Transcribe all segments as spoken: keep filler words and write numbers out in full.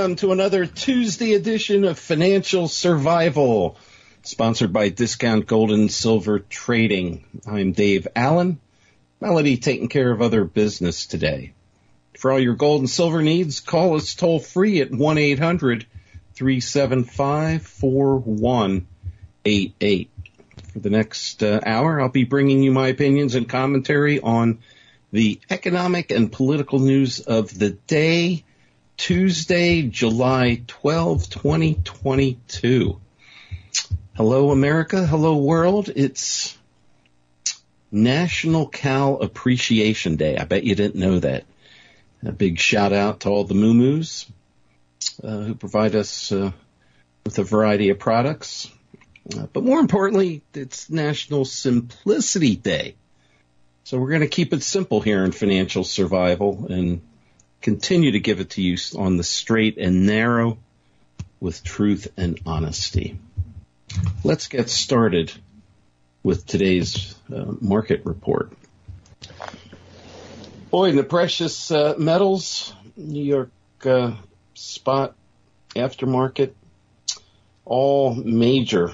Welcome to another Tuesday edition of Financial Survival, sponsored by Discount Gold and Silver Trading. I'm Dave Allen. Melody taking care of other business today. For all your gold and silver needs, call us toll free at one eight hundred three seven five four one eight eight. For the next uh, hour, I'll be bringing you my opinions and commentary on the economic and political news of the day, Tuesday, July twelfth, twenty twenty-two. Hello, America. Hello, world. It's National Cow Appreciation Day. I bet you didn't know that. A big shout out to all the moo-moos uh, who provide us uh, with a variety of products. Uh, but more importantly, it's National Simplicity Day. So we're going to keep it simple here in Financial Survival and continue to give it to you on the straight and narrow with truth and honesty. Let's get started with today's uh, market report. Boy, in the precious uh, metals, New York uh, spot aftermarket, all major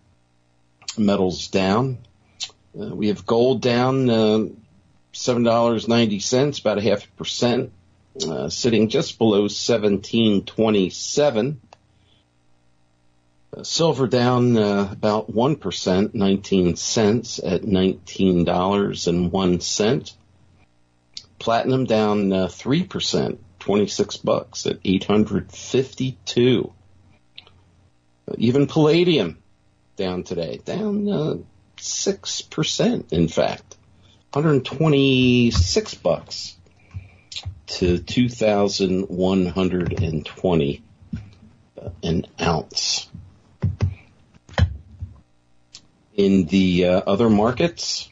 metals down. Uh, we have gold down uh, seven dollars and ninety cents, about a half a percent, uh, sitting just below seventeen twenty-seven. Uh, silver down uh, about one percent, nineteen cents at nineteen dollars and one cent. Platinum down uh, three percent, twenty-six bucks at eight hundred fifty-two. Uh, even palladium down today, down uh, six percent, in fact, one hundred twenty-six bucks to two thousand one hundred twenty uh, an ounce. In the uh, other markets,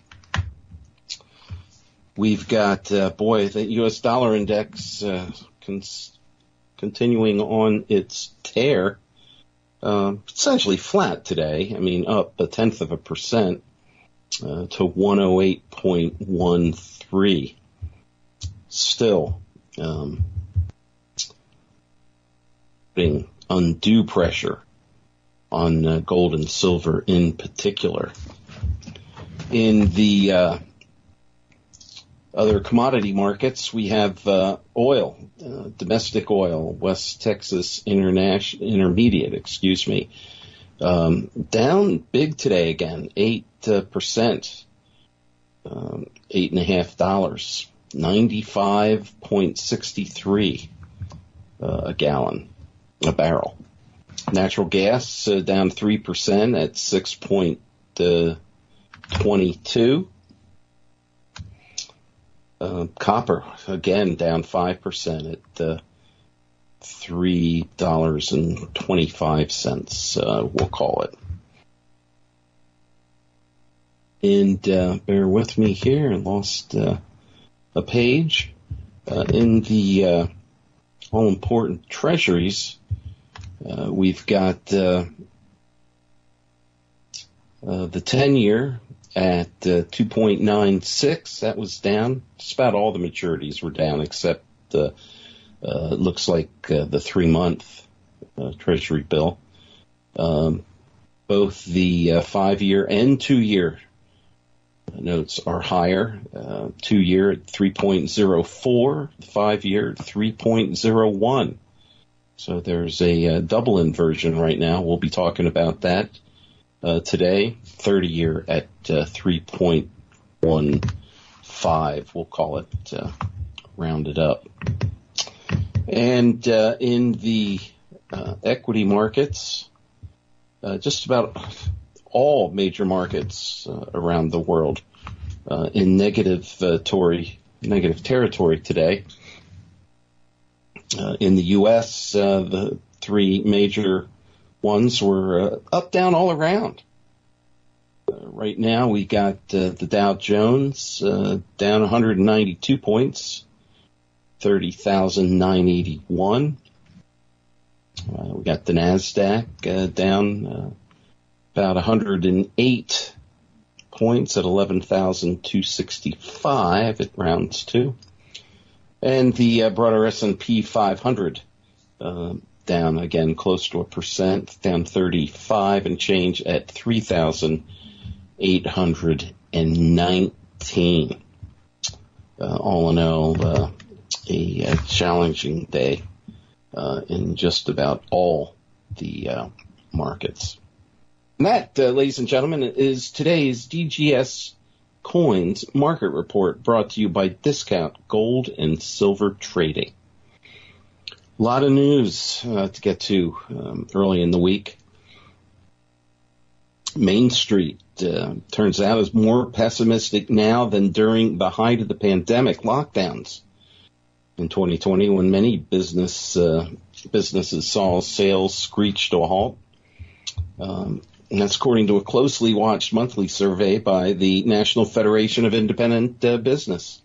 we've got, uh, boy, the U S dollar index uh, cons- continuing on its tear. Uh, essentially flat today. I mean, up a tenth of a percent uh, to one oh eight point one three. Still, um, putting undue pressure on uh, gold and silver in particular. In the uh, other commodity markets, we have uh, oil, uh, domestic oil, West Texas International Intermediate, excuse me, um, down big today again, eight uh, percent, um, eight and a half dollars, ninety-five point six three uh, a gallon, a barrel. Natural gas uh, down three percent at six point two two. Uh, copper, again, down five percent at uh, three dollars and twenty-five cents, uh, we'll call it. And uh, bear with me here, I lost uh, a page. Uh, in the uh, all-important treasuries, uh, we've got uh, uh, the ten-year at uh, two point nine six. That was down. Just about all the maturities were down except uh, uh, it looks like uh, the three-month uh, Treasury bill. Um, both the uh, five-year and two-year notes are higher. Uh, two-year at three point oh four, five-year at three point oh one. So there's a uh, double inversion right now. We'll be talking about that Uh, today, thirty-year at uh, three point one five, we'll call it, uh, rounded up. And uh, in the uh, equity markets, uh, just about all major markets uh, around the world uh, in negative, uh, tory, negative territory today. Uh, in the U S, uh, the three major ones were uh, up, down, all around. Uh, right now, we got uh, the Dow Jones uh, down one hundred ninety-two points, thirty thousand nine hundred eighty-one. Uh, we got the NASDAQ uh, down uh, about one hundred eight points at eleven thousand two hundred sixty-five. It rounds to. And the uh, broader S and P five hundred uh, down again close to a percent, down thirty-five and change at three thousand eight hundred nineteen. Uh, all in all, uh, a, a challenging day uh, in just about all the uh, markets. And that, uh, ladies and gentlemen, is today's D G S Coins Market Report, brought to you by Discount Gold and Silver Trading. A lot of news uh, to get to um, early in the week. Main Street uh, turns out is more pessimistic now than during the height of the pandemic lockdowns in twenty twenty, when many business uh, businesses saw sales screech to a halt. Um, and that's according to a closely watched monthly survey by the National Federation of Independent uh, Business.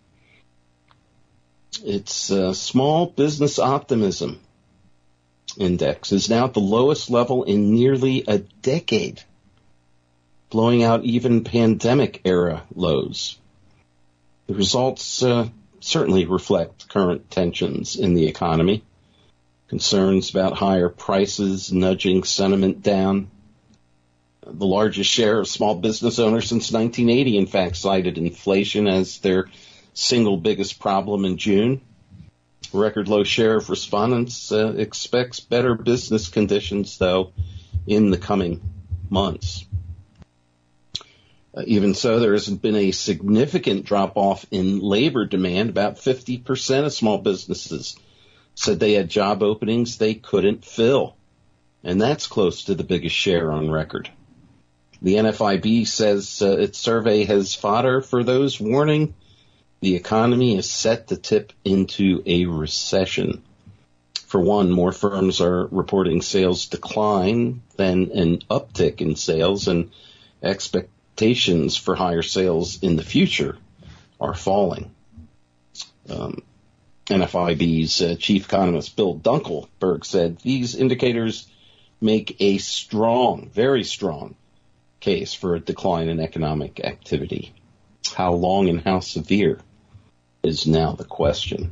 Its uh, Small Business Optimism Index is now at the lowest level in nearly a decade, blowing out even pandemic-era lows. The results uh, certainly reflect current tensions in the economy, concerns about higher prices nudging sentiment down. The largest share of small business owners since nineteen eighty, in fact, cited inflation as their single biggest problem in June. A record low share of respondents uh, expects better business conditions, though, in the coming months. Uh, even so, there hasn't been a significant drop-off in labor demand. About fifty percent of small businesses said they had job openings they couldn't fill, and that's close to the biggest share on record. The N F I B says uh, its survey has fodder for those warning the economy is set to tip into a recession. For one, more firms are reporting sales decline than an uptick in sales, and expectations for higher sales in the future are falling. Um, N F I B's uh, chief economist Bill Dunkelberg said these indicators make a strong, very strong case for a decline in economic activity. How long and how severe is now the question.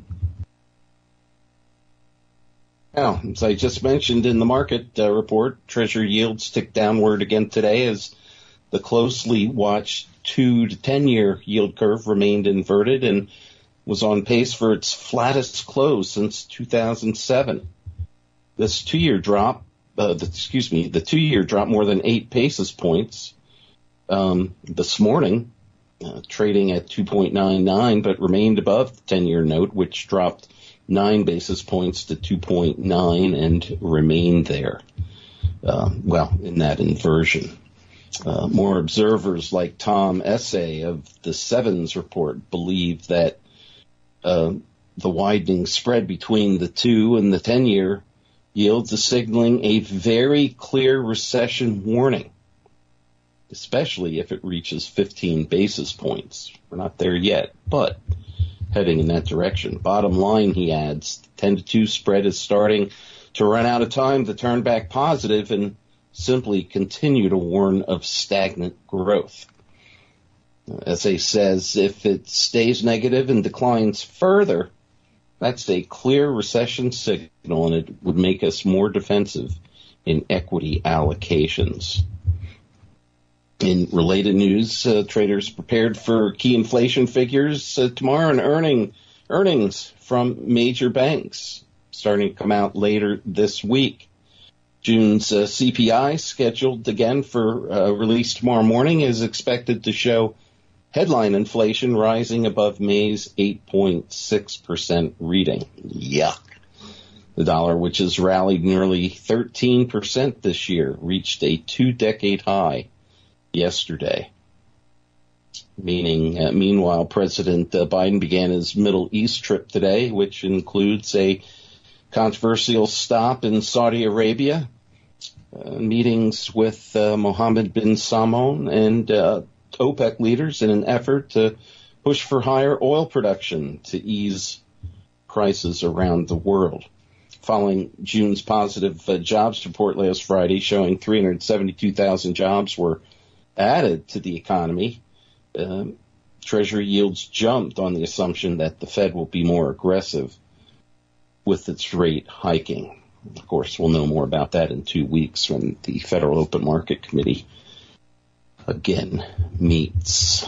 Now, as I just mentioned in the market uh, report, Treasury yields ticked downward again today as the closely watched two to ten-year yield curve remained inverted and was on pace for its flattest close since two thousand seven. This two-year drop, uh, the, excuse me, the two-year dropped more than eight basis points um, this morning, uh, trading at two point nine nine, but remained above the ten-year note, which dropped nine basis points to two point nine and remained there. Uh, well, in that inversion. Uh, more observers like Tom Essay of the Sevens report believe that uh, the widening spread between the two and the ten-year yields is signaling a very clear recession warning, especially if it reaches fifteen basis points. We're not there yet, but heading in that direction. Bottom line, he adds, the ten to two spread is starting to run out of time to turn back positive and simply continue to warn of stagnant growth. Essay says if it stays negative and declines further, that's a clear recession signal, and it would make us more defensive in equity allocations. In related news, uh, traders prepared for key inflation figures uh, tomorrow, and earning earnings from major banks starting to come out later this week. June's uh, C P I, scheduled again for uh, release tomorrow morning, is expected to show headline inflation rising above May's eight point six percent reading. Yuck. The dollar, which has rallied nearly thirteen percent this year, reached a two-decade high yesterday. Meaning, uh, meanwhile, President uh, Biden began his Middle East trip today, which includes a controversial stop in Saudi Arabia, uh, meetings with uh, Mohammed bin Salman and uh, OPEC leaders in an effort to push for higher oil production to ease prices around the world. Following June's positive uh, jobs report last Friday showing three hundred seventy-two thousand jobs were added to the economy, uh, Treasury yields jumped on the assumption that the Fed will be more aggressive with its rate hiking. Of course, we'll know more about that in two weeks when the Federal Open Market Committee again meets.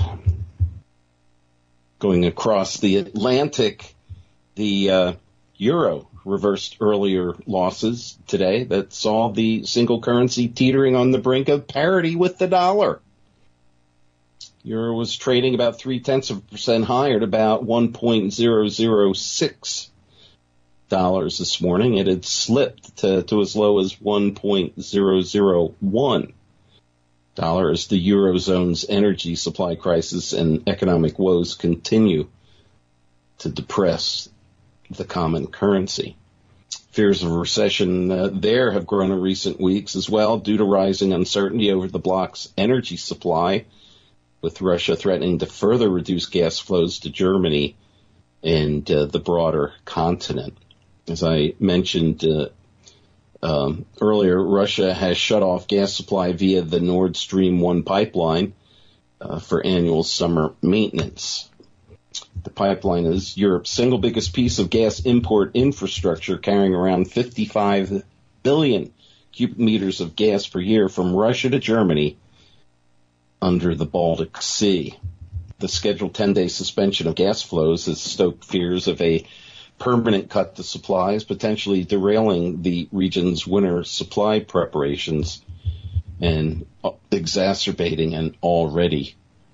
Going across the Atlantic, the uh, euro reversed earlier losses today that saw the single currency teetering on the brink of parity with the dollar. Euro was trading about three-tenths of a percent higher at about one point zero zero six dollars this morning. It had slipped to, to as low as one point zero zero one dollars as the Eurozone's energy supply crisis and economic woes continue to depress the common currency. Fears of a recession uh, there have grown in recent weeks as well due to rising uncertainty over the bloc's energy supply, with Russia threatening to further reduce gas flows to Germany and uh, the broader continent. As I mentioned uh, um, earlier, Russia has shut off gas supply via the Nord Stream one pipeline uh, for annual summer maintenance. The pipeline is Europe's single biggest piece of gas import infrastructure, carrying around fifty-five billion cubic meters of gas per year from Russia to Germany under the Baltic Sea. The scheduled ten-day suspension of gas flows has stoked fears of a permanent cut to supplies, potentially derailing the region's winter supply preparations and exacerbating an already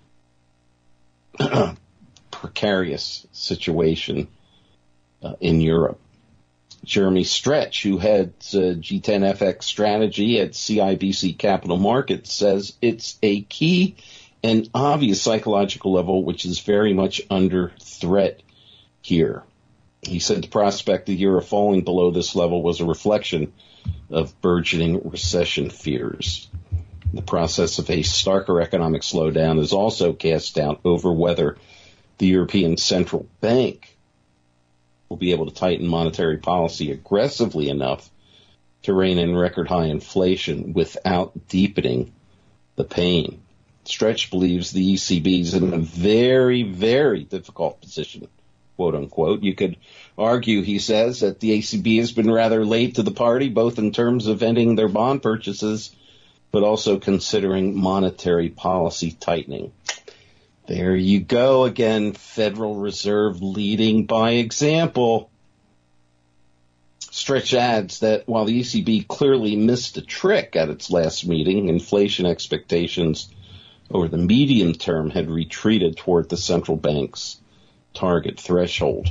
precarious situation uh, in Europe. Jeremy Stretch, who heads uh, G ten F X strategy at C I B C Capital Markets, says it's a key and obvious psychological level which is very much under threat here. He said the prospect of the euro falling below this level was a reflection of burgeoning recession fears. The process of a starker economic slowdown is also cast doubt over whether the European Central Bank will be able to tighten monetary policy aggressively enough to rein in record high inflation without deepening the pain. Stretch believes the E C B is in a very, very difficult position, quote unquote. You could argue, he says, that the E C B has been rather late to the party, both in terms of ending their bond purchases, but also considering monetary policy tightening. There you go again, Federal Reserve leading by example. Stretch adds that while the E C B clearly missed a trick at its last meeting, inflation expectations over the medium term had retreated toward the central bank's target threshold.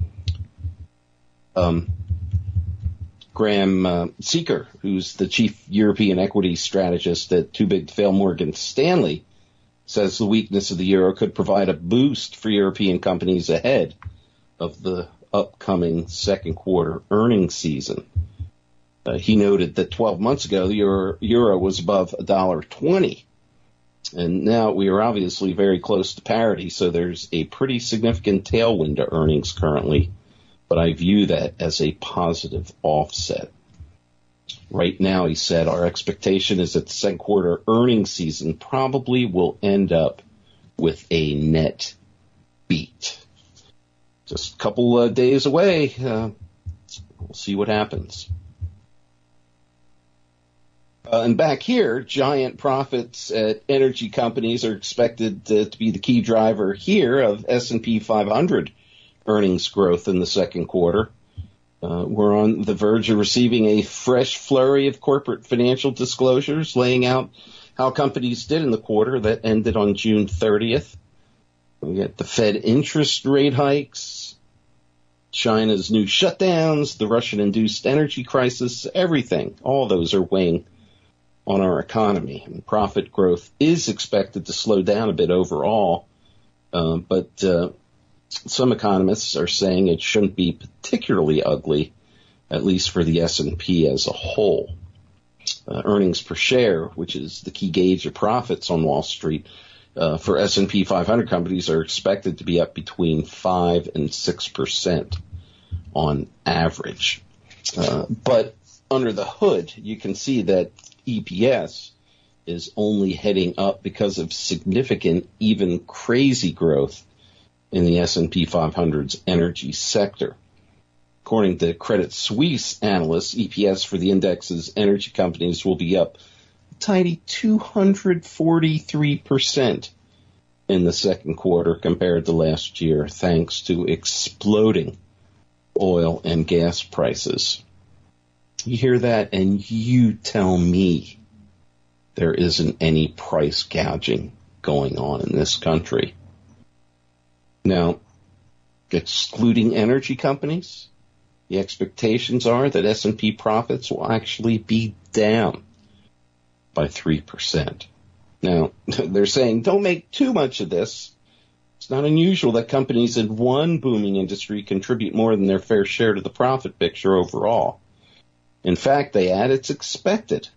Um, Graham uh, Seeker, who's the chief European equity strategist at Too Big to Fail Morgan Stanley, says the weakness of the euro could provide a boost for European companies ahead of the upcoming second quarter earnings season. Uh, he noted that twelve months ago, the euro, euro was above one dollar twenty, and now we are obviously very close to parity, so there's a pretty significant tailwind to earnings currently, but I view that as a positive offset. Right now, he said, our expectation is that the second quarter earnings season probably will end up with a net beat. Just a couple of days away. Uh, we'll see what happens. Uh, and back here, giant profits at energy companies are expected uh, to be the key driver here of S and P five hundred earnings growth in the second quarter. Uh, we're on the verge of receiving a fresh flurry of corporate financial disclosures laying out how companies did in the quarter that ended on June thirtieth. We get the Fed interest rate hikes, China's new shutdowns, the Russian-induced energy crisis, everything. All those are weighing on our economy. And profit growth is expected to slow down a bit overall, uh, but uh, some economists are saying it shouldn't be particularly ugly, at least for the S and P as a whole. Uh, earnings per share, which is the key gauge of profits on Wall Street, uh, for S and P five hundred companies are expected to be up between five and six percent on average. Uh, but under the hood, you can see that E P S is only heading up because of significant, even crazy growth in the S and P five hundred's energy sector. According to Credit Suisse analysts, E P S for the index's energy companies will be up a tidy two hundred forty-three percent in the second quarter compared to last year, thanks to exploding oil and gas prices. You hear that and you tell me there isn't any price gouging going on in this country. Now, excluding energy companies, the expectations are that S and P profits will actually be down by three percent. Now, they're saying don't make too much of this. It's not unusual that companies in one booming industry contribute more than their fair share to the profit picture overall. In fact, they add, it's expected.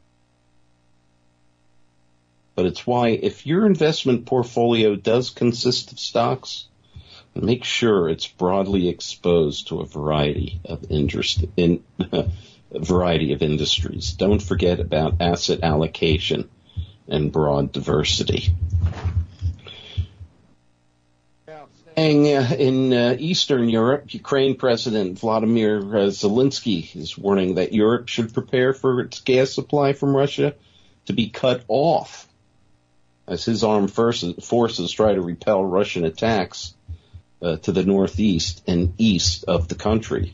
But it's why if your investment portfolio does consist of stocks, make sure it's broadly exposed to a variety of interest in a variety of industries. Don't forget about asset allocation and broad diversity. In uh, Eastern Europe, Ukraine President Vladimir uh, Zelensky is warning that Europe should prepare for its gas supply from Russia to be cut off as his armed forces, forces try to repel Russian attacks uh, to the northeast and east of the country.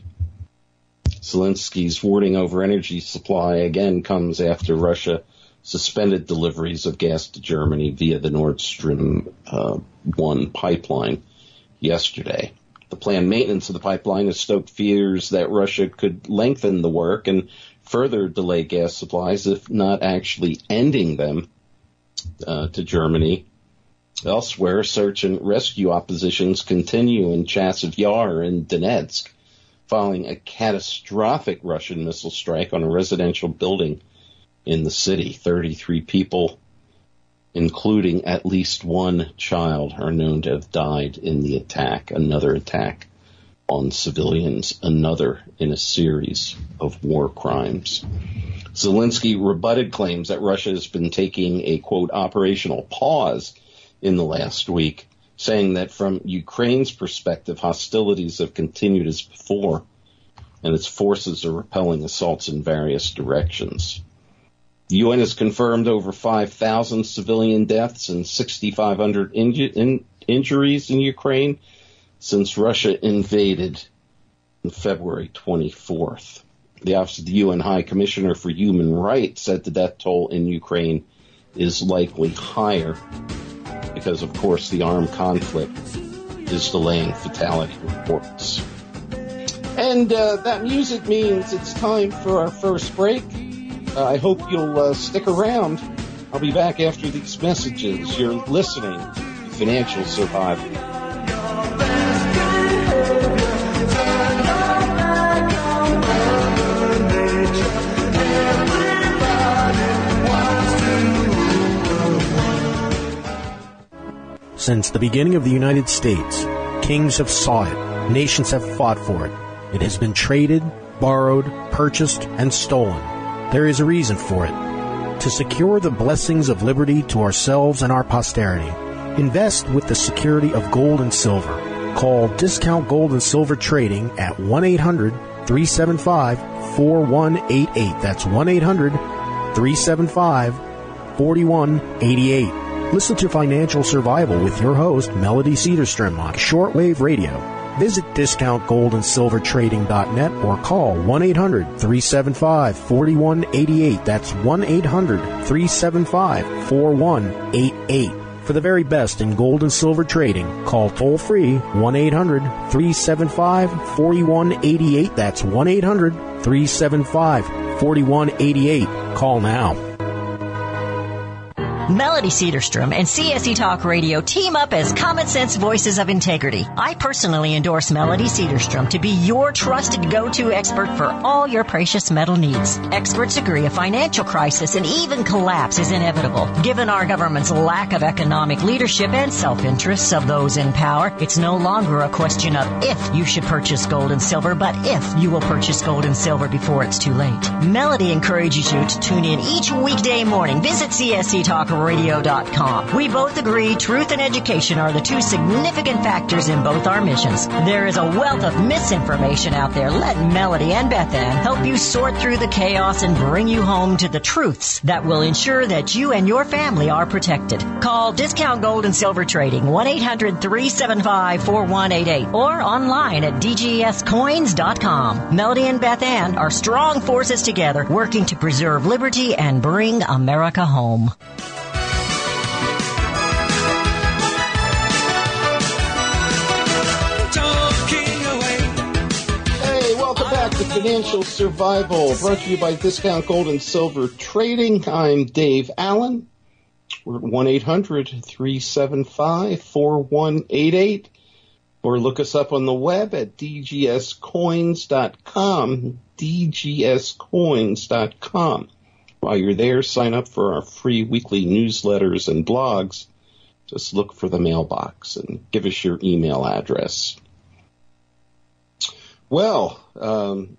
Zelensky's warning over energy supply again comes after Russia suspended deliveries of gas to Germany via the Nord Stream uh, one pipeline yesterday. The planned maintenance of the pipeline has stoked fears that Russia could lengthen the work and further delay gas supplies, if not actually ending them uh, to Germany. Elsewhere, search and rescue operations continue in Chasiv Yar in Donetsk, following a catastrophic Russian missile strike on a residential building in the city. thirty-three people, including at least one child, are known to have died in the attack. Another attack on civilians, another in a series of war crimes. Zelensky rebutted claims that Russia has been taking a, quote, operational pause in the last week, saying that from Ukraine's perspective, hostilities have continued as before, and its forces are repelling assaults in various directions. The U N has confirmed over five thousand civilian deaths and six thousand five hundred inju- in- injuries in Ukraine since Russia invaded on February twenty-fourth. The Office of the U N High Commissioner for Human Rights said the death toll in Ukraine is likely higher because, of course, the armed conflict is delaying fatality reports. And uh, that music means it's time for our first break. Uh, I hope you'll uh, stick around. I'll be back after these messages. You're listening to Financial Survival. Since the beginning of the United States, kings have sought it, nations have fought for it. It has been traded, borrowed, purchased, and stolen. There is a reason for it. To secure the blessings of liberty to ourselves and our posterity, invest with the security of gold and silver. Call Discount Gold and Silver Trading at one eight hundred three seven five four one eight eight. That's one eight hundred three seven five four one eight eight. Listen to Financial Survival with your host, Melody Cedarstrom, on shortwave radio. Visit discount gold and silver trading dot net or call one eight hundred three seven five four one eight eight. That's one eight hundred three seven five four one eight eight. For the very best in gold and silver trading, call toll-free one eight hundred three seven five four one eight eight. That's one eight hundred three seven five four one eight eight. Call now. Melody Cedarstrom and C S E Talk Radio team up as common sense voices of integrity. I personally endorse Melody Cedarstrom to be your trusted go-to expert for all your precious metal needs. Experts agree a financial crisis and even collapse is inevitable. Given our government's lack of economic leadership and self-interests of those in power, it's no longer a question of if you should purchase gold and silver, but if you will purchase gold and silver before it's too late. Melody encourages you to tune in each weekday morning. Visit C S E Talk radio dot com. We both agree truth and education are the two significant factors in both our missions. There is a wealth of misinformation out there. Let Melody and Beth Ann help you sort through the chaos and bring you home to the truths that will ensure that you and your family are protected. Call Discount Gold and Silver Trading, one eight hundred three seven five four one eight eight, or online at d g s coins dot com. Melody and Beth Ann are strong forces together, working to preserve liberty and bring America home. Hey, welcome back to Financial Survival, brought to you by Discount Gold and Silver Trading. I'm Dave Allen. We're at one eight hundred three seven five four one eight eight, or look us up on the web at d g s coins dot com, d g s coins dot com. While you're there, sign up for our free weekly newsletters and blogs. Just look for the mailbox and give us your email address. Well, um,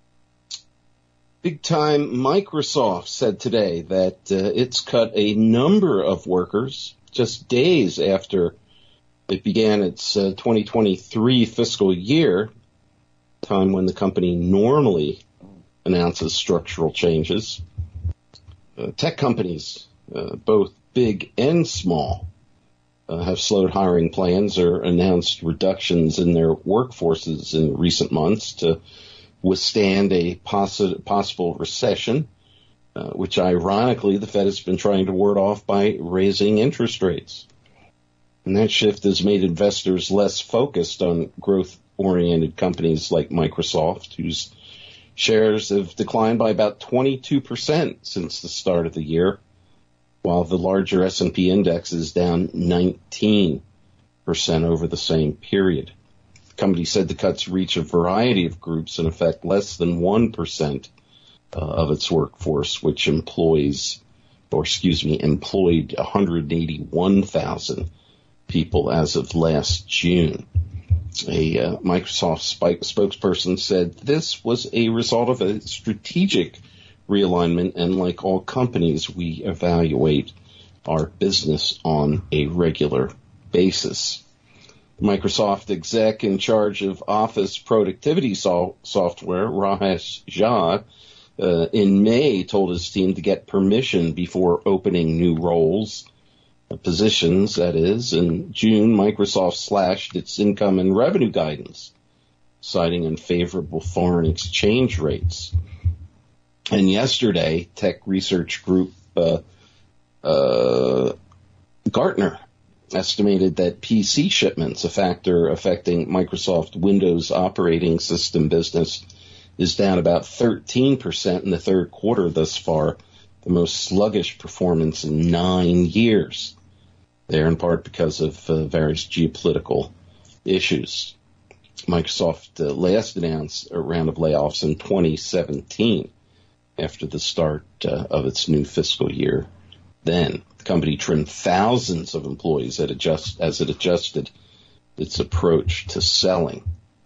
big time Microsoft said today that uh, it's cut a number of workers just days after it began its uh, twenty twenty-three fiscal year, time when the company normally announces structural changes. Uh, tech companies, uh, both big and small, uh, have slowed hiring plans or announced reductions in their workforces in recent months to withstand a possi- possible recession, uh, which ironically the Fed has been trying to ward off by raising interest rates. And that shift has made investors less focused on growth-oriented companies like Microsoft, whose shares have declined by about twenty-two percent since the start of the year, while the larger S and P index is down nineteen percent over the same period. The company said the cuts reach a variety of groups and affect less than one percent uh, of its workforce, which employs, or excuse me, employed one hundred eighty-one thousand people as of last June. A uh, Microsoft spike spokesperson said this was a result of a strategic realignment, and like all companies, we evaluate our business on a regular basis. Microsoft exec in charge of Office productivity so- software, Rajesh Jha, uh, in May told his team to get permission before opening new roles. Positions, that is. In June, Microsoft slashed its income and revenue guidance, citing unfavorable foreign exchange rates. And yesterday, tech research group uh, uh, Gartner estimated that P C shipments, a factor affecting Microsoft Windows operating system business, is down about thirteen percent in the third quarter thus far, the most sluggish performance in nine years. There in part because of uh, various geopolitical issues. Microsoft uh, last announced a round of layoffs in twenty seventeen after the start uh, of its new fiscal year. Then the company trimmed thousands of employees at adjust, as it adjusted its approach to selling.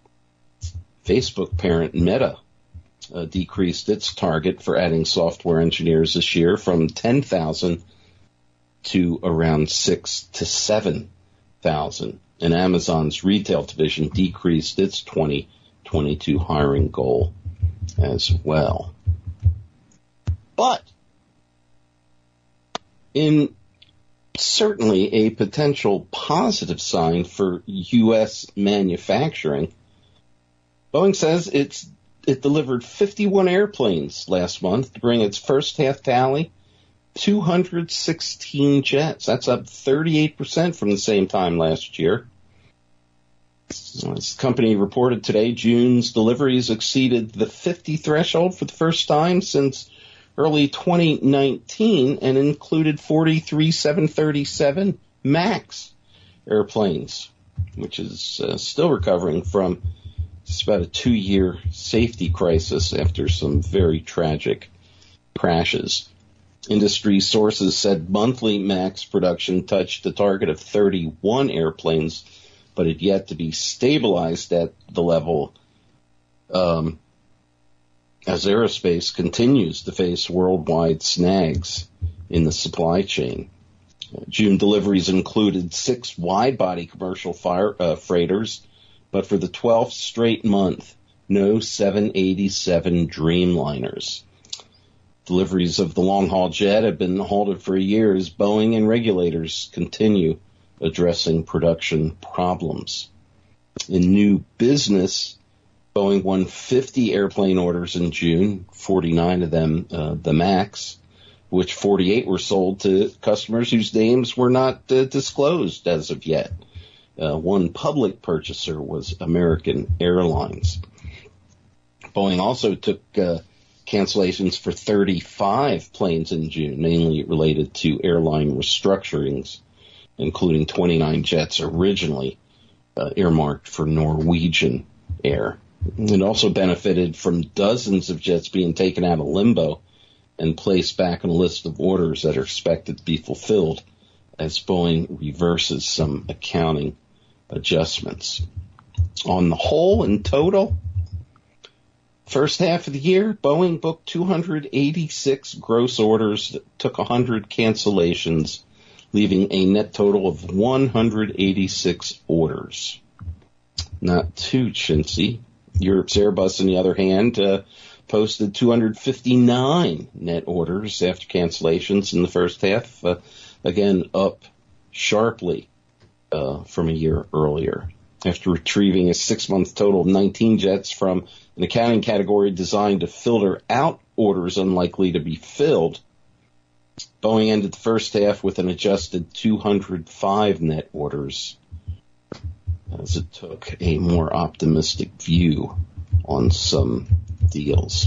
Facebook parent Meta uh, decreased its target for adding software engineers this year from ten thousand to around six to seven thousand. And Amazon's retail division decreased its twenty twenty-two hiring goal as well. But in certainly a potential positive sign for U S manufacturing, Boeing says it's it delivered fifty-one airplanes last month to bring its first half tally two hundred sixteen jets. That's up thirty-eight percent from the same time last year. This company reported today June's deliveries exceeded the fifty threshold for the first time since early twenty nineteen and included forty-three seven thirty-seven MAX airplanes, which is uh, still recovering from just about a two-year safety crisis after some very tragic crashes. Industry sources said monthly MAX production touched a target of thirty-one airplanes, but had yet to be stabilized at the level um, as aerospace continues to face worldwide snags in the supply chain. June deliveries included six wide-body commercial fire, uh, freighters, but for the twelfth straight month, no seven eighty-seven Dreamliners. Deliveries of the long-haul jet have been halted for a year as Boeing and regulators continue addressing production problems. In new business, Boeing won fifty airplane orders in June, forty-nine of them uh, the MAX, which forty-eight were sold to customers whose names were not uh, disclosed as of yet. Uh, one public purchaser was American Airlines. Boeing also took uh, cancellations for thirty-five planes in June, mainly related to airline restructurings, including twenty-nine jets originally uh, earmarked for Norwegian Air. It also benefited from dozens of jets being taken out of limbo and placed back on a list of orders that are expected to be fulfilled as Boeing reverses some accounting adjustments. On the whole, in total, first half of the year, Boeing booked two hundred eighty-six gross orders that took one hundred cancellations, leaving a net total of one hundred eighty-six orders. Not too chintzy. Europe's Airbus, on the other hand, uh, posted two hundred fifty-nine net orders after cancellations in the first half, uh, again up sharply uh, from a year earlier. After retrieving a six-month total of nineteen jets from an accounting category designed to filter out orders unlikely to be filled, Boeing ended the first half with an adjusted two hundred five net orders, as it took a more optimistic view on some deals.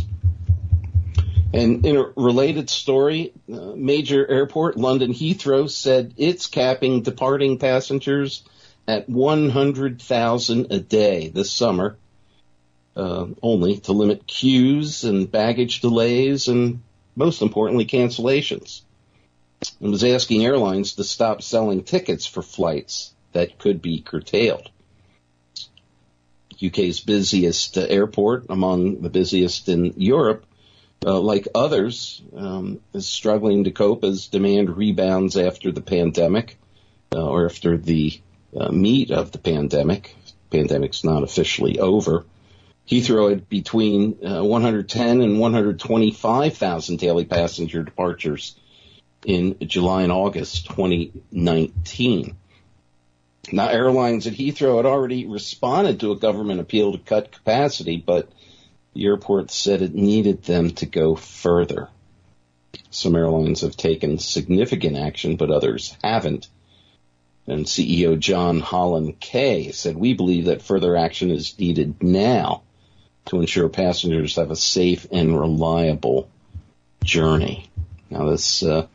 And in a related story, uh, major airport London Heathrow said it's capping departing passengers at one hundred thousand a day this summer, uh, only to limit queues and baggage delays and, most importantly, cancellations. And was asking airlines to stop selling tickets for flights that could be curtailed. U K's busiest uh, airport, among the busiest in Europe, uh, like others, um, is struggling to cope as demand rebounds after the pandemic, uh, or after the uh, meat of the pandemic. Pandemic's not officially over. Heathrow had between uh, one hundred ten and one hundred twenty-five thousand daily passenger departures in July and August twenty nineteen. Now, airlines at Heathrow had already responded to a government appeal to cut capacity, but the airport said it needed them to go further. Some airlines have taken significant action, but others haven't. And C E O John Holland Kay said, "We believe that further action is needed now to ensure passengers have a safe and reliable journey." Now, this uh,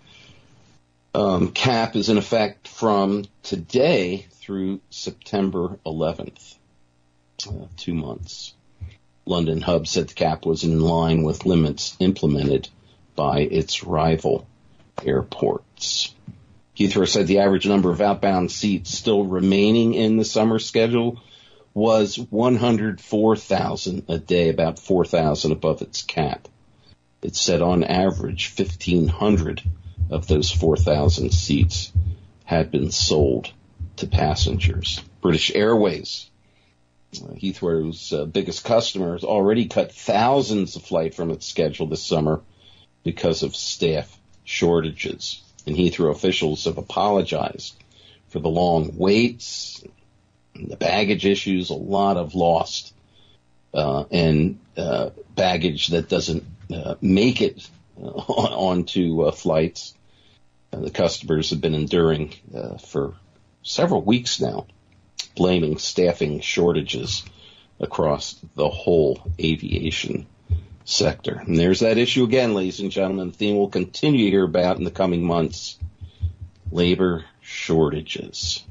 um, cap is in effect from today through September eleventh, uh, two months. London Hub said the cap was in line with limits implemented by its rival airports. Heathrow said the average number of outbound seats still remaining in the summer schedule was one hundred four thousand a day, about four thousand above its cap. It said on average fifteen hundred of those four thousand seats had been sold to passengers. British Airways, uh, Heathrow's uh, biggest customer, has already cut thousands of flights from its schedule this summer because of staff shortages. And Heathrow officials have apologized for the long waits, the baggage issues, a lot of lost uh, and uh, baggage that doesn't uh, make it uh, onto uh, flights. Uh, the customers have been enduring uh, for several weeks now, blaming staffing shortages across the whole aviation sector. And there's that issue again, ladies and gentlemen. The theme we'll continue to hear about in the coming months: labor shortages.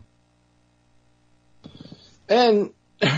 And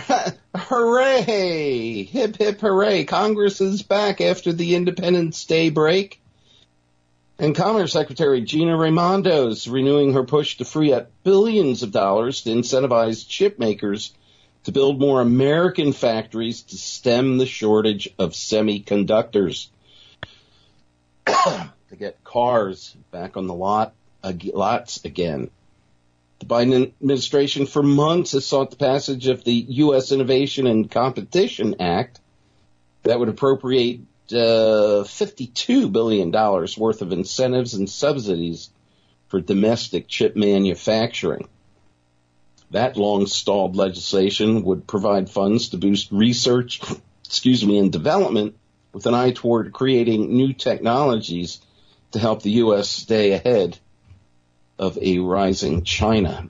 hooray! Hip, hip, hooray! Congress is back after the Independence Day break. And Commerce Secretary Gina Raimondo is renewing her push to free up billions of dollars to incentivize chip makers to build more American factories to stem the shortage of semiconductors. To get cars back on the lot lots again. The Biden administration for months has sought the passage of the U S Innovation and Competition Act that would appropriate uh, fifty-two billion dollars worth of incentives and subsidies for domestic chip manufacturing. That long-stalled legislation would provide funds to boost research, excuse me, and development with an eye toward creating new technologies to help the U S stay ahead of a rising China.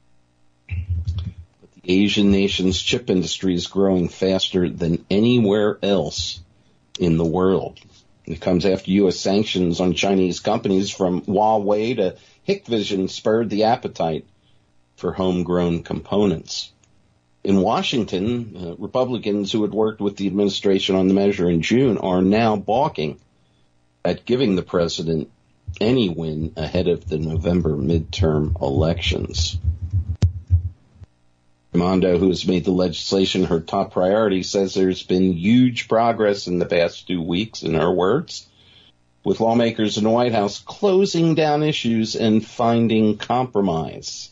But the Asian nation's chip industry is growing faster than anywhere else in the world. It comes after U S sanctions on Chinese companies from Huawei to Hikvision spurred the appetite for homegrown components. In Washington, uh, Republicans who had worked with the administration on the measure in June are now balking at giving the president any win ahead of the November midterm elections. Raimondo, who has made the legislation her top priority, says there's been huge progress in the past two weeks, in her words, with lawmakers in the White House closing down issues and finding compromise.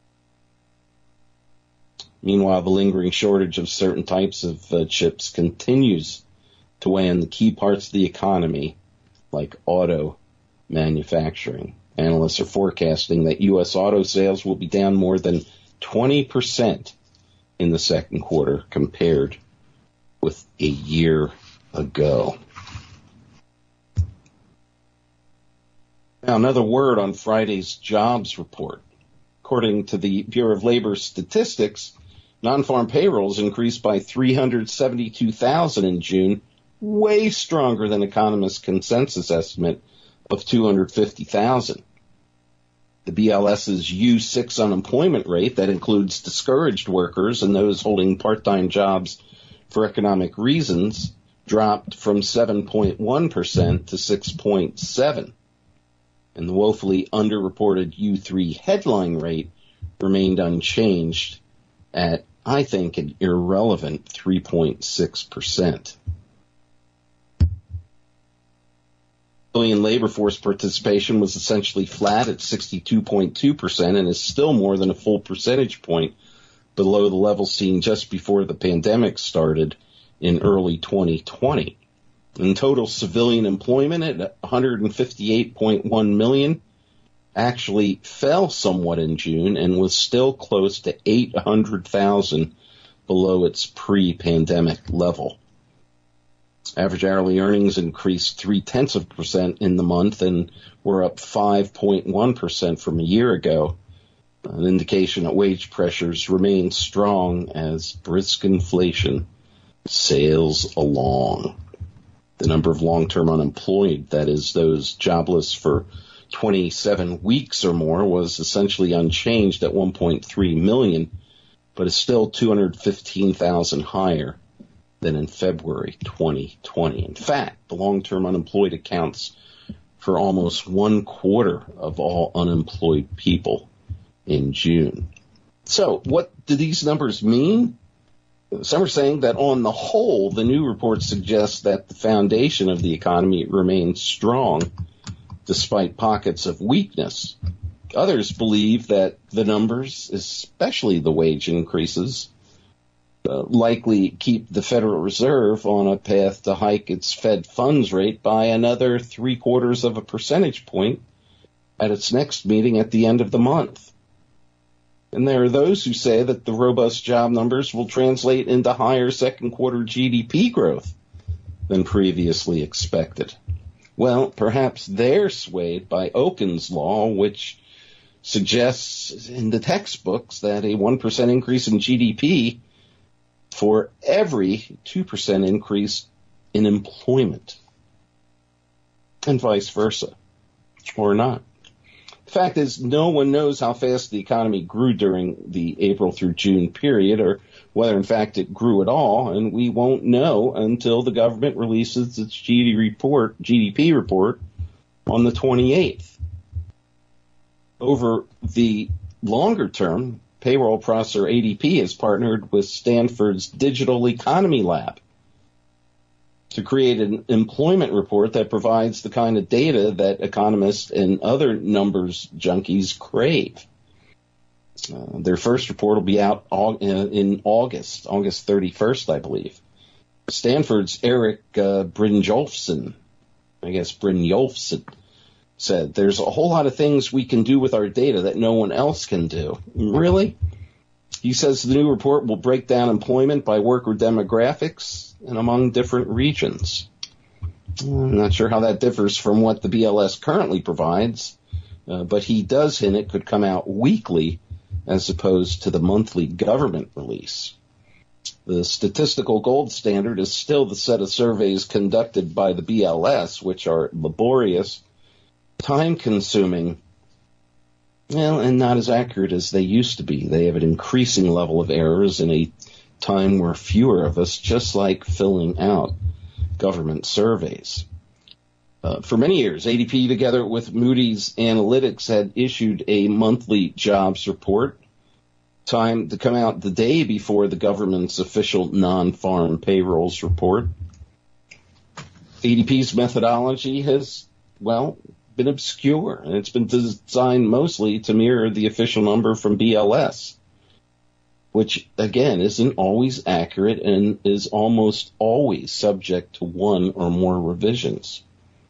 Meanwhile, the lingering shortage of certain types of uh, chips continues to weigh on the key parts of the economy, like auto manufacturing. Analysts are forecasting that U S auto sales will be down more than twenty percent in the second quarter compared with a year ago. Now, another word on Friday's jobs report. According to the Bureau of Labor Statistics, non-farm payrolls increased by three hundred seventy-two thousand in June, way stronger than economists' consensus estimate of two hundred fifty thousand. The B L S's U six unemployment rate, that includes discouraged workers and those holding part-time jobs for economic reasons, dropped from seven point one percent to six point seven. And the woefully underreported U three headline rate remained unchanged at, I think, an irrelevant three point six percent. Civilian labor force participation was essentially flat at sixty-two point two percent and is still more than a full percentage point below the level seen just before the pandemic started in early twenty twenty. In total, civilian employment at one hundred fifty-eight point one million actually fell somewhat in June and was still close to eight hundred thousand below its pre-pandemic level. Average hourly earnings increased three-tenths of a percent in the month and were up five point one percent from a year ago, an indication that wage pressures remain strong as brisk inflation sails along. The number of long-term unemployed, that is, those jobless for twenty-seven weeks or more, was essentially unchanged at one point three million, but is still two hundred fifteen thousand higher than in February twenty twenty. In fact, the long-term unemployed accounts for almost one quarter of all unemployed people in June. So what do these numbers mean? Some are saying that on the whole, the new report suggests that the foundation of the economy remains strong despite pockets of weakness. Others believe that the numbers, especially the wage increases, uh, likely keep the Federal Reserve on a path to hike its Fed funds rate by another three quarters of a percentage point at its next meeting at the end of the month. And there are those who say that the robust job numbers will translate into higher second quarter G D P growth than previously expected. Well, perhaps they're swayed by Okun's law, which suggests in the textbooks that a one percent increase in G D P for every two percent increase in employment, and vice versa, or not. The fact is, no one knows how fast the economy grew during the April through June period, or whether, in fact, it grew at all, and we won't know until the government releases its G D P report, G D P report on the twenty-eighth. Over the longer term, payroll processor A D P has partnered with Stanford's Digital Economy Lab to create an employment report that provides the kind of data that economists and other numbers junkies crave. Uh, their first report will be out in August, August thirty-first, I believe. Stanford's Eric uh, Brynjolfsson, I guess Brynjolfsson, said, there's a whole lot of things we can do with our data that no one else can do. Really? He says the new report will break down employment by worker demographics and among different regions. I'm not sure how that differs from what the B L S currently provides, uh, but he does hint it could come out weekly as opposed to the monthly government release. The statistical gold standard is still the set of surveys conducted by the B L S, which are laborious, time-consuming, well, and not as accurate as they used to be. They have an increasing level of errors in a time where fewer of us just like filling out government surveys. Uh, for many years, A D P, together with Moody's Analytics, had issued a monthly jobs report, timed to come out the day before the government's official non-farm payrolls report. A D P's methodology has, well, been obscure, and it's been designed mostly to mirror the official number from B L S, which, again, isn't always accurate and is almost always subject to one or more revisions.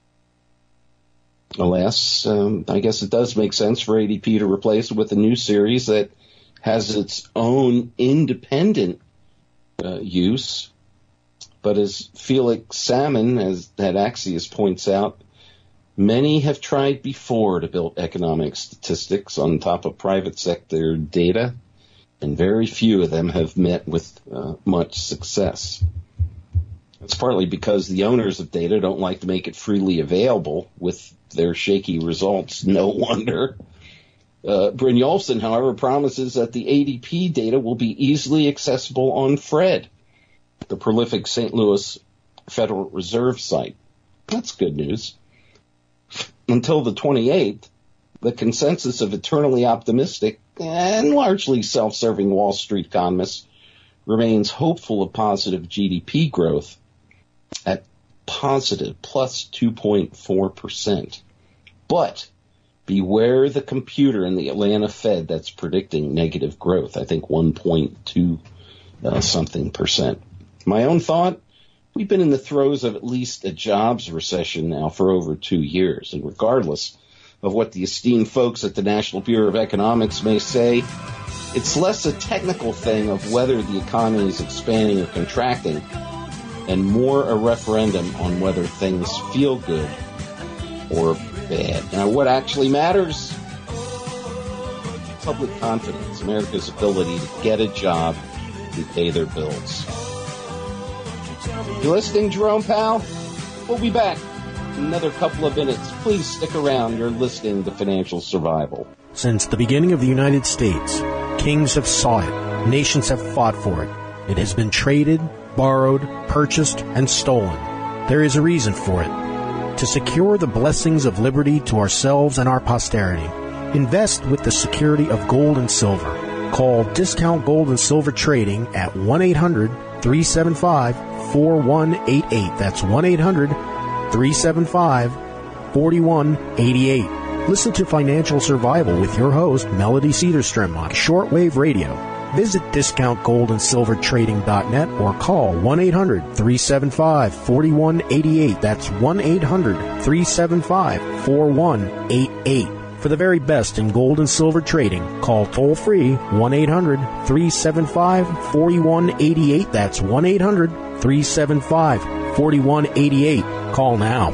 Alas, um, I guess it does make sense for A D P to replace it with a new series that has its own independent uh, use. But as Felix Salmon, as that Axios points out, many have tried before to build economic statistics on top of private sector data, and very few of them have met with uh, much success. It's partly because the owners of data don't like to make it freely available with their shaky results. No wonder. Uh, Brynjolfsson, however, promises that the A D P data will be easily accessible on Fred, the prolific Saint Louis Federal Reserve site. That's good news. Until the twenty-eighth, the consensus of eternally optimistic and largely self-serving Wall Street economists remains hopeful of positive G D P growth at positive plus two point four percent. But beware the computer in the Atlanta Fed that's predicting negative growth, I think one point two uh, something percent. My own thought, we've been in the throes of at least a jobs recession now for over two years, and regardless of what the esteemed folks at the National Bureau of Economics may say, it's less a technical thing of whether the economy is expanding or contracting, and more a referendum on whether things feel good or bad. Now, what actually matters? Public confidence, America's ability to get a job and pay their bills. You listening, Jerome Powell? We'll be back in another couple of minutes. Please stick around. You're listening to Financial Survival. Since the beginning of the United States, kings have sought it. Nations have fought for it. It has been traded, borrowed, purchased, and stolen. There is a reason for it. To secure the blessings of liberty to ourselves and our posterity, invest with the security of gold and silver. Call Discount Gold and Silver Trading at one eight hundred three seven five four one eight eight. That's one eight hundred three seven five four one eight eight. Listen to Financial Survival with your host, Melody Cedarstrom, on shortwave radio. Visit discount gold and silver trading dot net or call one eight hundred three seven five four one eight eight. That's one eight hundred three seven five four one eight eight. For the very best in gold and silver trading, call toll-free one eight hundred three seven five four one eight eight. That's one eight hundred three seven five four one eight eight. Call now.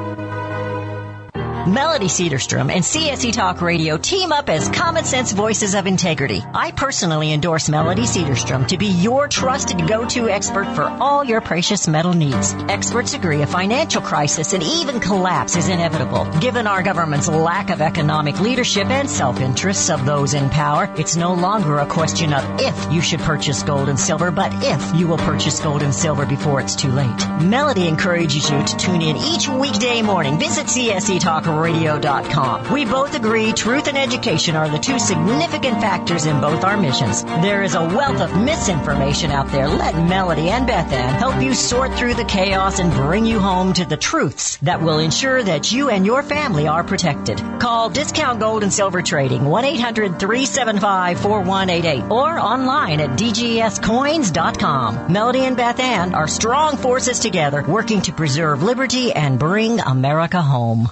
Melody Cedarstrom and C S E Talk Radio team up as common sense voices of integrity. I personally endorse Melody Cedarstrom to be your trusted go-to expert for all your precious metal needs. Experts agree a financial crisis and even collapse is inevitable. Given our government's lack of economic leadership and self-interests of those in power, it's no longer a question of if you should purchase gold and silver, but if you will purchase gold and silver before it's too late. Melody encourages you to tune in each weekday morning. Visit C S E Talk radio dot com. We both agree truth and education are the two significant factors in both our missions. There is a wealth of misinformation out there. Let Melody and Beth Ann help you sort through the chaos and bring you home to the truths that will ensure that you and your family are protected. Call Discount Gold and Silver Trading, one eight hundred three seven five four one eight eight, or online at d g s coins dot com. Melody and Beth Ann are strong forces together, working to preserve liberty and bring America home.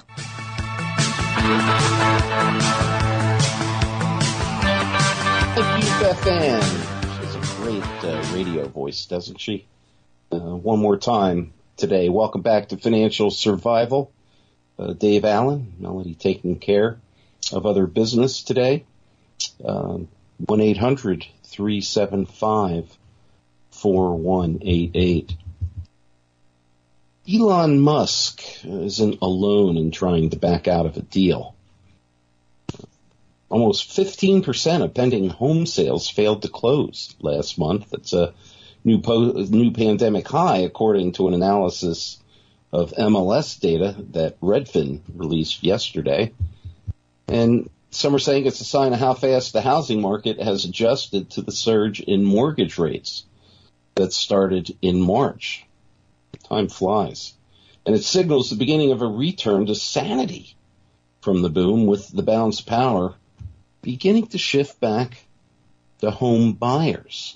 Thank you, Beth Ann. She has a great uh, radio voice, doesn't she? Uh, one more time today. Welcome back to Financial Survival. Uh, Dave Allen, Melody taking care of other business today. Um, one eight hundred three seven five four one eight eight. Elon Musk isn't alone in trying to back out of a deal. Almost fifteen percent of pending home sales failed to close last month. That's a new po- new pandemic high, according to an analysis of M L S data that Redfin released yesterday. And some are saying it's a sign of how fast the housing market has adjusted to the surge in mortgage rates that started in March. Time flies. And it signals the beginning of a return to sanity from the boom, with the balance of power beginning to shift back to home buyers.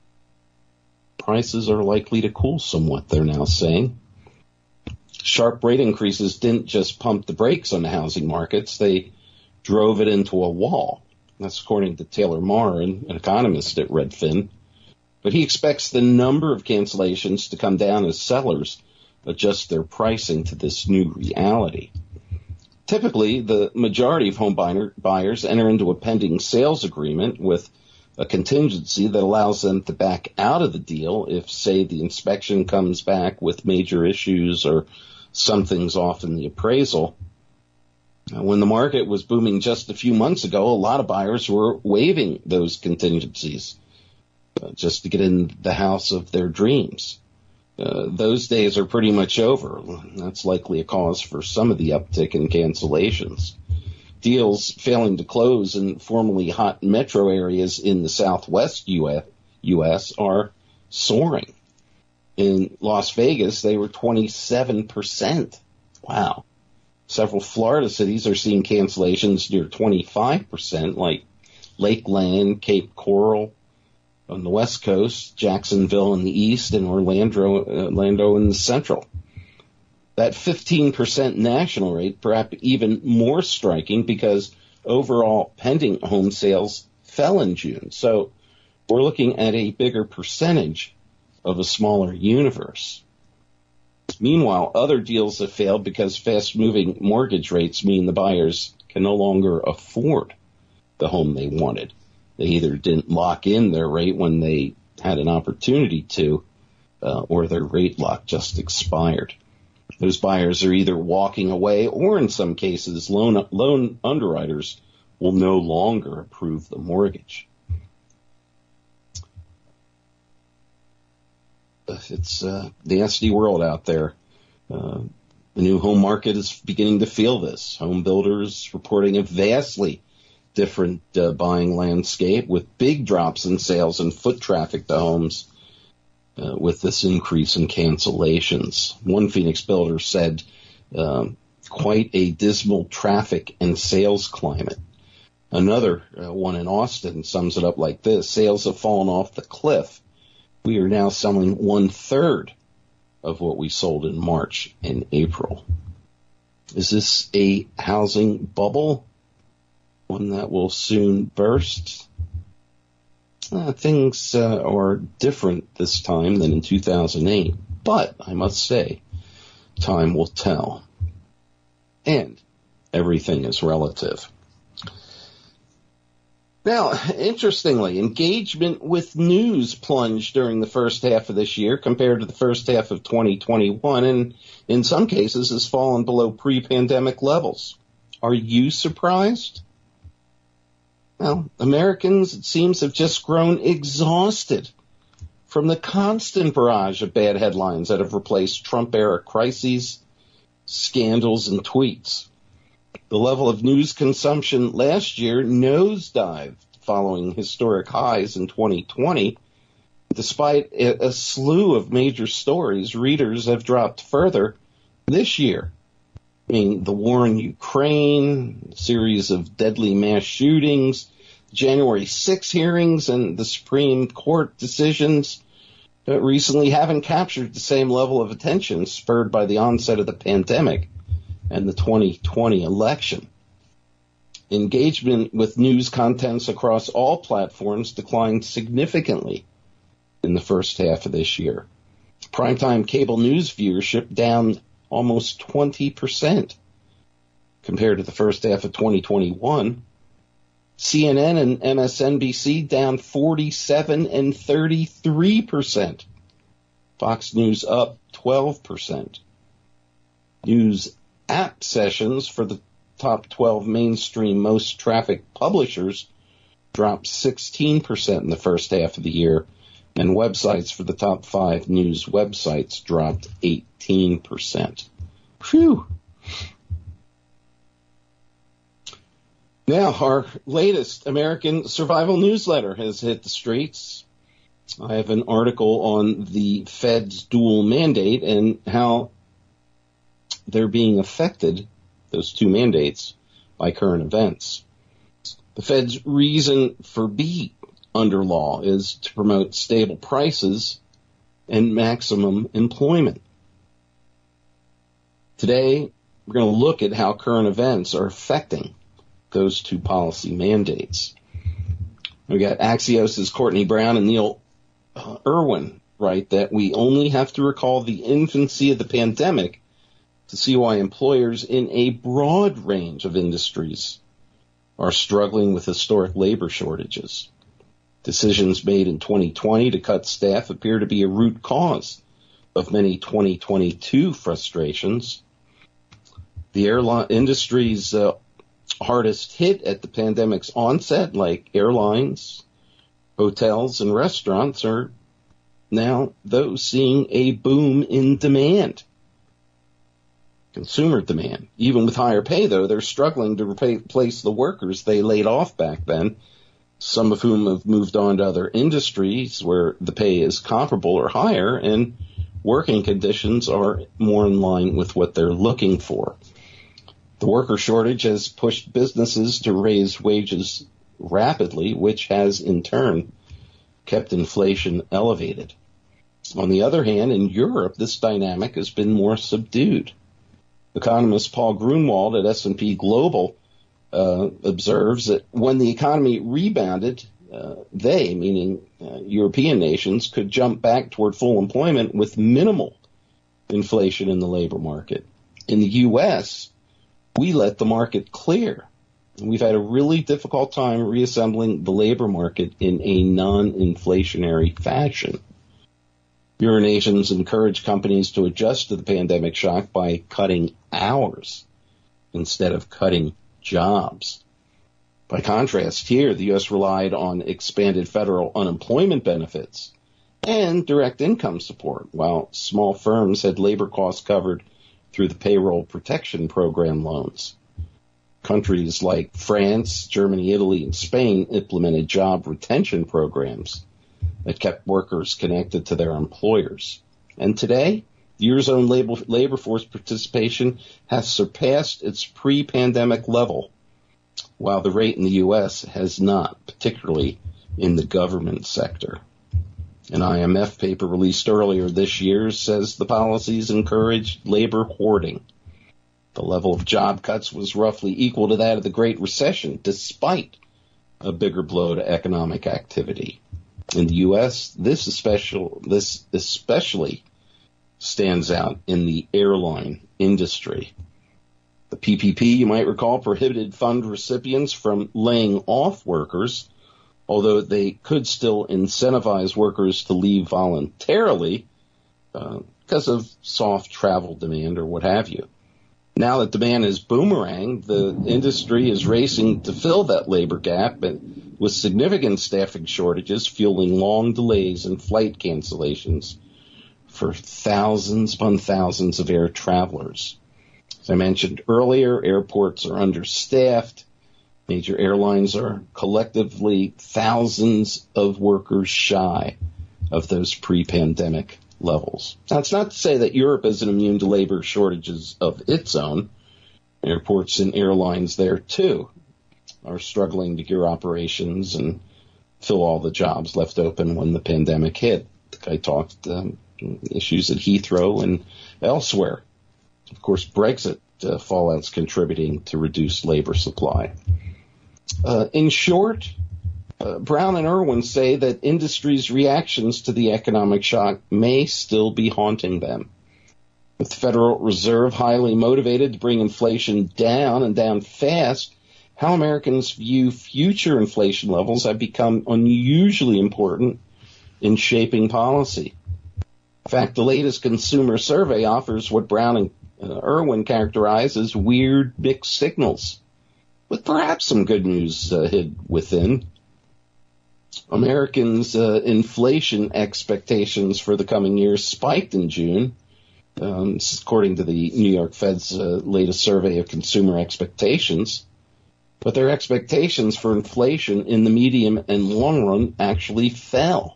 Prices are likely to cool somewhat, they're now saying. Sharp rate increases didn't just pump the brakes on the housing markets, they drove it into a wall. That's according to Taylor Morin, an economist at Redfin. But he expects the number of cancellations to come down as sellers adjust their pricing to this new reality. Typically, the majority of home buyer, buyers enter into a pending sales agreement with a contingency that allows them to back out of the deal if, say, the inspection comes back with major issues or something's off in the appraisal. When the market was booming just a few months ago, a lot of buyers were waiving those contingencies uh, just to get in the house of their dreams. Uh, those days are pretty much over. That's likely a cause for some of the uptick in cancellations. Deals failing to close in formerly hot metro areas in the southwest U S are soaring. In Las Vegas, they were twenty-seven percent. Wow. Several Florida cities are seeing cancellations near twenty-five percent, like Lakeland, Cape Coral on the west coast, Jacksonville in the east, and Orlando, Orlando in the central. That fifteen percent national rate, perhaps even more striking because overall pending home sales fell in June. So we're looking at a bigger percentage of a smaller universe. Meanwhile, other deals have failed because fast-moving mortgage rates mean the buyers can no longer afford the home they wanted. They either didn't lock in their rate when they had an opportunity to, uh, or their rate lock just expired. Those buyers are either walking away, or in some cases, loan, loan underwriters will no longer approve the mortgage. It's uh, the nasty world out there. Uh, the new home market is beginning to feel this. Home builders reporting a vastly different uh, buying landscape with big drops in sales and foot traffic to homes uh, with this increase in cancellations. One Phoenix builder said um, quite a dismal traffic and sales climate. Another uh, one in Austin sums it up like this: sales have fallen off the cliff. We are now selling one third of what we sold in March and April. Is this a housing bubble? One that will soon burst? Uh, things uh, are different this time than in two thousand eight, but I must say, time will tell. And everything is relative. Now, interestingly, engagement with news plunged during the first half of this year compared to the first half of twenty twenty-one, and in some cases has fallen below pre-pandemic levels. Are you surprised? Well, Americans, it seems, have just grown exhausted from the constant barrage of bad headlines that have replaced Trump-era crises, scandals, and tweets. The level of news consumption last year nosedived following historic highs in twenty twenty. Despite a, a slew of major stories, readers have dropped further this year. I mean, the war in Ukraine, series of deadly mass shootings, January sixth hearings, and the Supreme Court decisions uh, recently haven't captured the same level of attention spurred by the onset of the pandemic and the twenty twenty election. Engagement with news contents across all platforms declined significantly in the first half of this year. Primetime cable news viewership down almost twenty percent compared to the first half of twenty twenty-one. C N N and M S N B C down forty-seven and thirty-three percent. Fox News up twelve percent. News app sessions for the top twelve mainstream most trafficked publishers dropped sixteen percent in the first half of the year, and websites for the top five news websites dropped eighteen percent. Phew. Now, our latest American Survival Newsletter has hit the streets. I have an article on the Fed's dual mandate and how they're being affected, those two mandates, by current events. The Fed's reason for being under law is to promote stable prices and maximum employment. Today, we're going to look at how current events are affecting those two policy mandates. We got Axios' Courtney Brown and Neil uh, Irwin write that we only have to recall the infancy of the pandemic to see why employers in a broad range of industries are struggling with historic labor shortages. Decisions made in twenty twenty to cut staff appear to be a root cause of many twenty twenty-two frustrations. The airline industry's uh, hardest hit at the pandemic's onset, like airlines, hotels, and restaurants, are now those seeing a boom in demand. Consumer demand. Even with higher pay, though, they're struggling to replace the workers they laid off back then, some of whom have moved on to other industries where the pay is comparable or higher, and working conditions are more in line with what they're looking for. The worker shortage has pushed businesses to raise wages rapidly, which has, in turn, kept inflation elevated. On the other hand, in Europe, this dynamic has been more subdued. Economist Paul Grunwald at S and P Global uh, observes that when the economy rebounded, uh, they, meaning uh, European nations, could jump back toward full employment with minimal inflation in the labor market. In the U S, we let the market clear. We've had a really difficult time reassembling the labor market in a non-inflationary fashion. Euro nations encourage companies to adjust to the pandemic shock by cutting hours instead of cutting jobs. By contrast, here, the U S relied on expanded federal unemployment benefits and direct income support, while small firms had labor costs covered through the Payroll Protection Program loans. Countries like France, Germany, Italy, and Spain implemented job retention programs that kept workers connected to their employers. And today, the Eurozone labor, labor force participation has surpassed its pre-pandemic level, while the rate in the U S has not, particularly in the government sector. An I M F paper released earlier this year says the policies encouraged labor hoarding. The level of job cuts was roughly equal to that of the Great Recession, despite a bigger blow to economic activity. In the U S, this especially, this especially stands out in the airline industry. The P P P, you might recall, prohibited fund recipients from laying off workers, although they could still incentivize workers to leave voluntarily uh, because of soft travel demand or what have you. Now that demand is boomerang, the industry is racing to fill that labor gap, and with significant staffing shortages fueling long delays and flight cancellations for thousands upon thousands of air travelers. As I mentioned earlier, airports are understaffed. Major airlines are collectively thousands of workers shy of those pre-pandemic levels. That's not to say that Europe isn't immune to labor shortages of its own. Airports and airlines there, too, are struggling to gear operations and fill all the jobs left open when the pandemic hit. I talked um, issues at Heathrow and elsewhere. Of course, Brexit uh, fallout's contributing to reduced labor supply. Uh, in short, uh, Brown and Irwin say that industry's reactions to the economic shock may still be haunting them. With the Federal Reserve highly motivated to bring inflation down and down fast, how Americans view future inflation levels have become unusually important in shaping policy. In fact, the latest consumer survey offers what Brown and uh, Irwin characterize as weird mixed signals, with perhaps some good news uh, hid within. Americans' uh, inflation expectations for the coming year spiked in June, um, according to the New York Fed's uh, latest survey of consumer expectations. But their expectations for inflation in the medium and long run actually fell.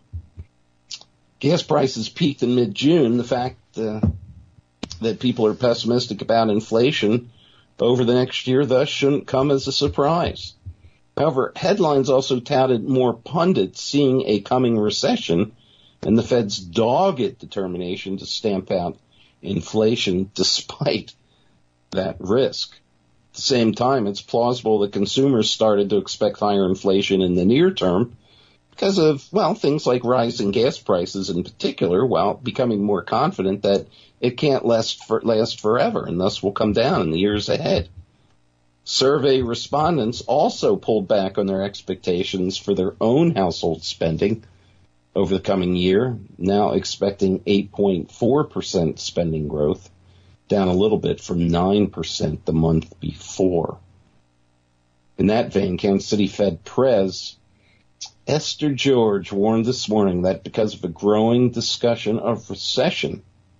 Gas prices peaked in mid-June. The fact uh, that people are pessimistic about inflation over the next year thus shouldn't come as a surprise. However, headlines also touted more pundits seeing a coming recession and the Fed's dogged determination to stamp out inflation despite that risk. At the same time, it's plausible that consumers started to expect higher inflation in the near term because of, well, things like rising gas prices in particular, while becoming more confident that it can't last, for, last forever and thus will come down in the years ahead. Survey respondents also pulled back on their expectations for their own household spending over the coming year, now expecting eight point four percent spending growth, down a little bit from nine percent the month before. In that vein, Kansas City Fed Prez Esther George warned this morning that because of a growing discussion of recession,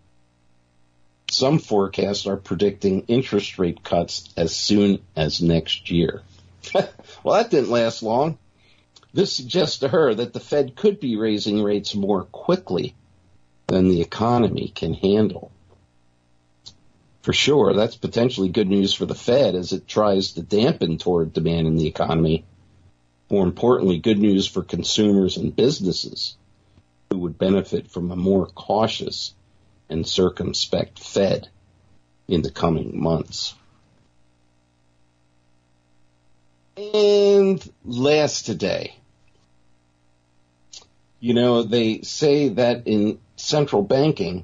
some forecasts are predicting interest rate cuts as soon as next year. Well, that didn't last long. This suggests to her that the Fed could be raising rates more quickly than the economy can handle. For sure, that's potentially good news for the Fed as it tries to dampen toward demand in the economy. More importantly, good news for consumers and businesses who would benefit from a more cautious and circumspect Fed in the coming months. And last today, you know, they say that in central banking,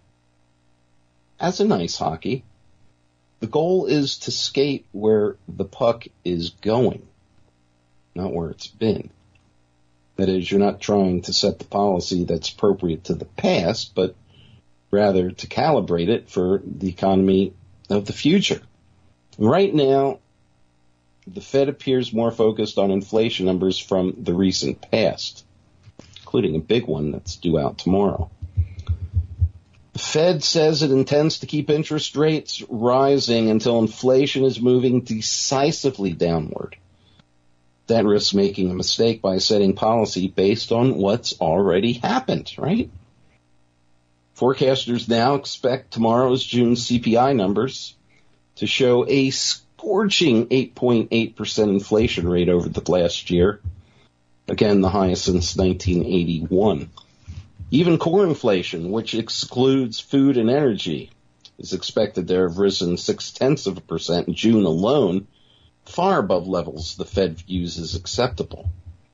as in ice hockey, the goal is to skate where the puck is going, not where it's been. That is, you're not trying to set the policy that's appropriate to the past, but rather to calibrate it for the economy of the future. Right now, the Fed appears more focused on inflation numbers from the recent past, including a big one that's due out tomorrow. The Fed says it intends to keep interest rates rising until inflation is moving decisively downward. That risks making a mistake by setting policy based on what's already happened, right? Forecasters now expect tomorrow's June C P I numbers to show a scorching eight point eight percent inflation rate over the last year. Again, the highest since nineteen eighty-one. Even core inflation, which excludes food and energy, is expected to have risen six-tenths of a percent in June alone, far above levels the Fed views as acceptable.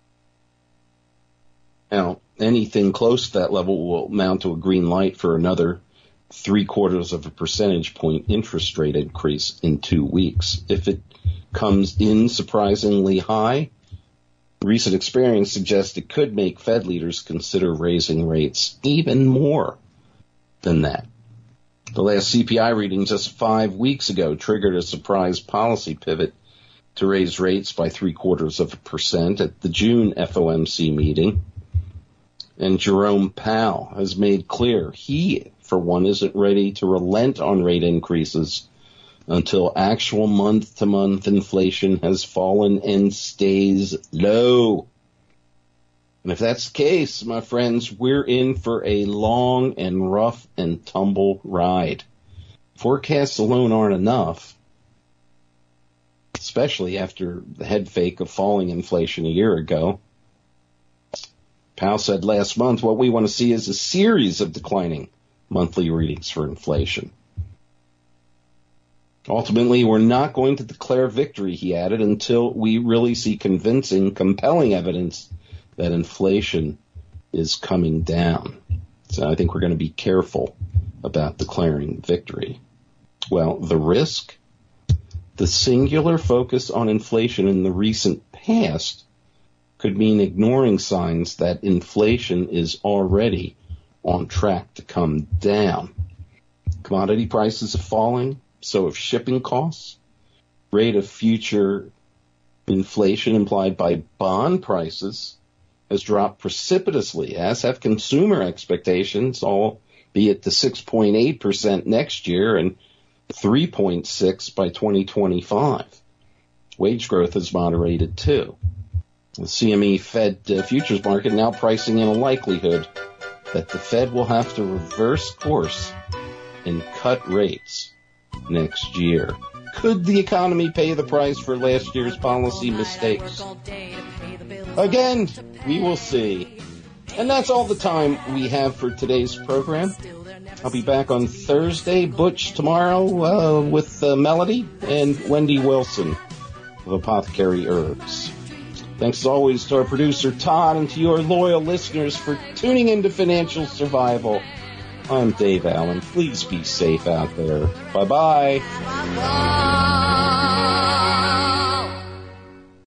Now, anything close to that level will amount to a green light for another three-quarters of a percentage point interest rate increase in two weeks. If it comes in surprisingly high, recent experience suggests it could make Fed leaders consider raising rates even more than that. The last C P I reading just five weeks ago triggered a surprise policy pivot to raise rates by three-quarters of a percent at the June F O M C meeting. And Jerome Powell has made clear he, for one, isn't ready to relent on rate increases until actual month-to-month inflation has fallen and stays low. And if that's the case, my friends, we're in for a long and rough and tumble ride. Forecasts alone aren't enough, especially after the head fake of falling inflation a year ago. Powell said last month, what we want to see is a series of declining monthly readings for inflation. Ultimately, we're not going to declare victory, he added, until we really see convincing, compelling evidence that inflation is coming down. So I think we're going to be careful about declaring victory. Well, the risk, the singular focus on inflation in the recent past could mean ignoring signs that inflation is already on track to come down. Commodity prices are falling, so have shipping costs. Rate of future inflation implied by bond prices has dropped precipitously, as have consumer expectations, albeit to six point eight percent next year and three point six by twenty twenty-five. Wage growth has moderated too. The C M E Fed uh, futures market now pricing in a likelihood that the Fed will have to reverse course and cut rates next year. Could the economy pay the price for last year's policy mistakes? Again, we will see. And that's all the time we have for today's program. I'll be back on Thursday, Butch tomorrow uh, with uh, Melody and Wendy Wilson of Apothecary Herbs. Thanks as always to our producer Todd and to your loyal listeners for tuning into Financial Survival. I'm Dave Allen. Please be safe out there. Bye-bye.